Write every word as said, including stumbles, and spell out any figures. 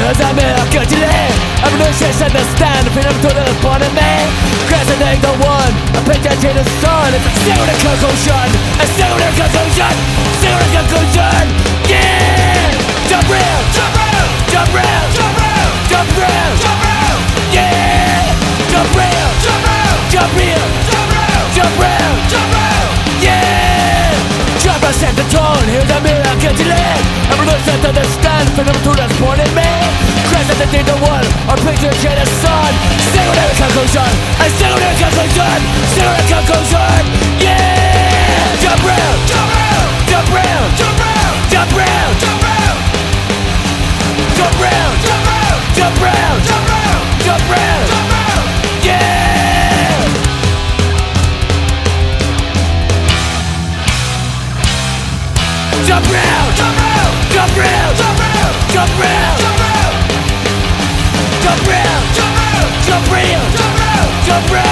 As I'm in a good delay Evolution understand Freedom to the point of me President the one A picture to the sun It's a singular conclusion A singular conclusion Singular conclusion Yeah Jump real Jump real Jump real Jump real Jump real Jump real Yeah Jump real Jump real Jump real Jump real Jump real Jump real Yeah Jump and set the tone Here's a miracle delay Evolution to understand Freedom to the point of me President in the world, our picture to the sun. Singular conclusion, a singular conclusion, singular conclusion. Yeah, jump real, jump real, jump real, jump real, jump real, jump real, jump real, jump real, jump real, jump real, jump real, jump real. Yeah. Jump real, jump real, jump real, jump real, jump real, jump real. Jump real, jump real, jump real, jump real, jump real.